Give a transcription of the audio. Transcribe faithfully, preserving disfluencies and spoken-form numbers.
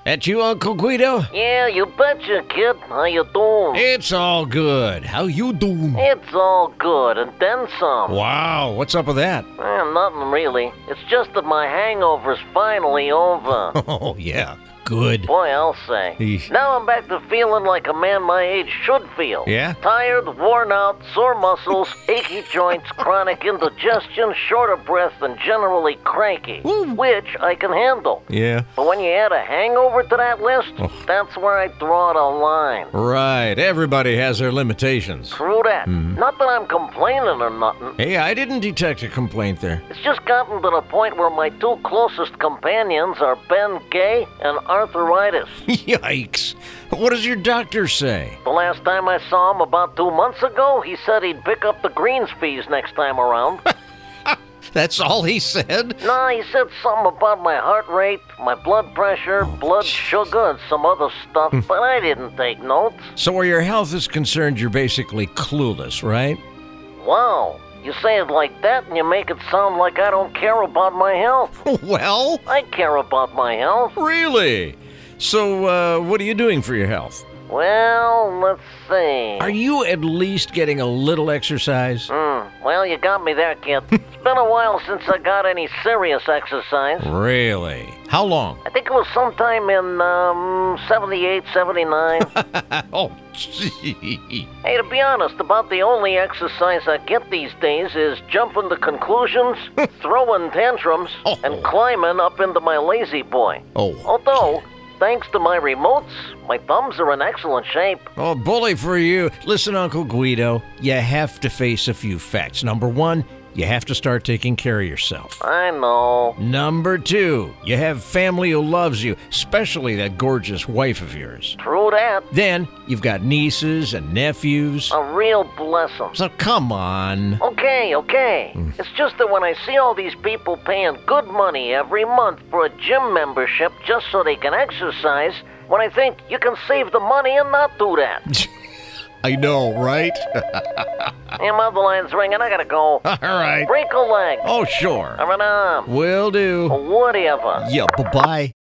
That you, Uncle Guido? Yeah, you betcha, kid. How you doing? It's all good. How you doing? It's all good, and then some. Wow, what's up with that? Eh, nothing really. It's just that my hangover's finally over. Oh, yeah. Good. Boy, I'll say. Eesh. Now I'm back to feeling like a man my age should feel. Yeah? Tired, worn out, sore muscles, achy joints, chronic indigestion, short of breath, and generally cranky. Woo. Which I can handle. Yeah. But when you add a hangover to that list, Oh. that's where I draw the line. Right. Everybody has their limitations. True that. Mhm. Not that I'm complaining or nothing. Hey, I didn't detect a complaint there. It's just gotten to the point where my two closest companions are Ben Gay and arthritis. Yikes. What does your doctor say? The last time I saw him about two months ago, he said he'd pick up the greens fees next time around. That's all he said? Nah, he said something about my heart rate, my blood pressure, blood sugar, and some other stuff, but I didn't take notes. So where your health is concerned, you're basically clueless, right? Wow, you say it like that and you make it sound like I don't care about my health. Well, I care about my health. really? So, uh, what are you doing for your health? Well, let's see. Are you at least getting a little exercise? Hmm, well, you got me there, kid. It's been a while since I got any serious exercise. Really? How long? I think it was sometime in, um, seventy-eight, seventy-nine. Oh, gee. Hey, to be honest, about the only exercise I get these days is jumping to conclusions, throwing tantrums, Oh. and climbing up into my lazy boy. Oh. Although, thanks to my remotes, my thumbs are in excellent shape. Oh, bully for you. Listen, Uncle Guido, you have to face a few facts. Number one, you have to start taking care of yourself. I know. Number two, you have family who loves you, especially that gorgeous wife of yours. True that. Then, you've got nieces and nephews. A real blessing. So come on. Okay, okay. It's just that when I see all these people paying good money every month for a gym membership just so they can exercise, when I think you can save the money and not do that. I know, right? Hey, mother line's ringing. I gotta go. All right. Break a leg. Oh, sure. Or an arm. Will do. Or whatever. Yeah, bye-bye.